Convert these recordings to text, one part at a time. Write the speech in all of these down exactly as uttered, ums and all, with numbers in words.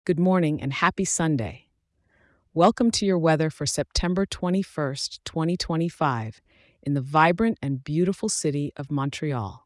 Good morning and happy Sunday. Welcome to your weather for September twenty-first, twenty twenty-five, in the vibrant and beautiful city of Montreal.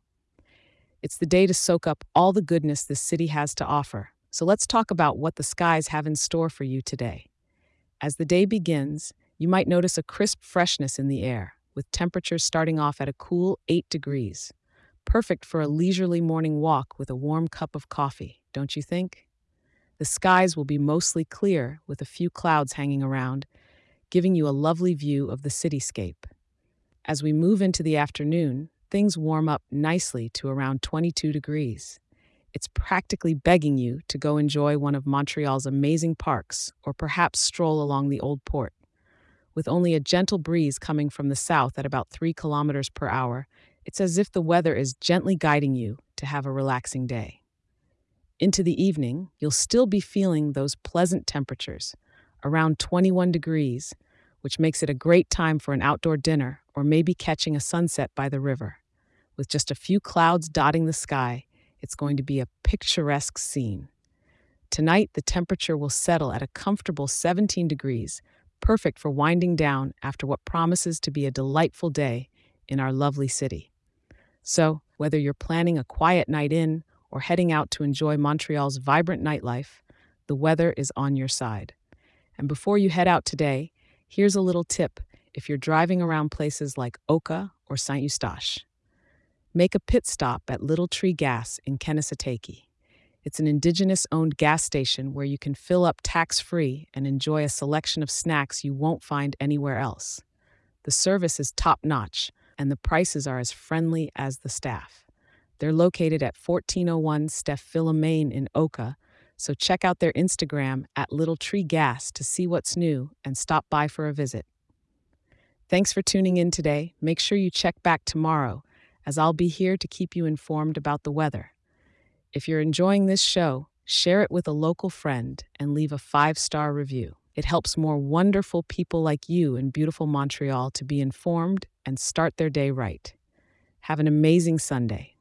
It's the day to soak up all the goodness this city has to offer. So let's talk about what the skies have in store for you today. As the day begins, you might notice a crisp freshness in the air, with temperatures starting off at a cool eight degrees. Perfect for a leisurely morning walk with a warm cup of coffee, don't you think? The skies will be mostly clear with a few clouds hanging around, giving you a lovely view of the cityscape. As we move into the afternoon, things warm up nicely to around twenty-two degrees. It's practically begging you to go enjoy one of Montreal's amazing parks or perhaps stroll along the Old Port. With only a gentle breeze coming from the south at about three kilometers per hour, it's as if the weather is gently guiding you to have a relaxing day. Into the evening, you'll still be feeling those pleasant temperatures, around twenty-one degrees, which makes it a great time for an outdoor dinner or maybe catching a sunset by the river. With just a few clouds dotting the sky, it's going to be a picturesque scene. Tonight, the temperature will settle at a comfortable seventeen degrees, perfect for winding down after what promises to be a delightful day in our lovely city. So, whether you're planning a quiet night in or heading out to enjoy Montreal's vibrant nightlife, the weather is on your side. And before you head out today, here's a little tip if you're driving around places like Oka or Saint Eustache. Make a pit stop at Little Tree Gas in Kanesatake. It's an indigenous-owned gas station where you can fill up tax-free and enjoy a selection of snacks you won't find anywhere else. The service is top-notch, and the prices are as friendly as the staff. They're located at fourteen oh one Steph Philomane in Oka, so check out their Instagram at Little Tree Gas to see what's new and stop by for a visit. Thanks for tuning in today. Make sure you check back tomorrow, as I'll be here to keep you informed about the weather. If you're enjoying this show, share it with a local friend and leave a five-star review. It helps more wonderful people like you in beautiful Montreal to be informed and start their day right. Have an amazing Sunday.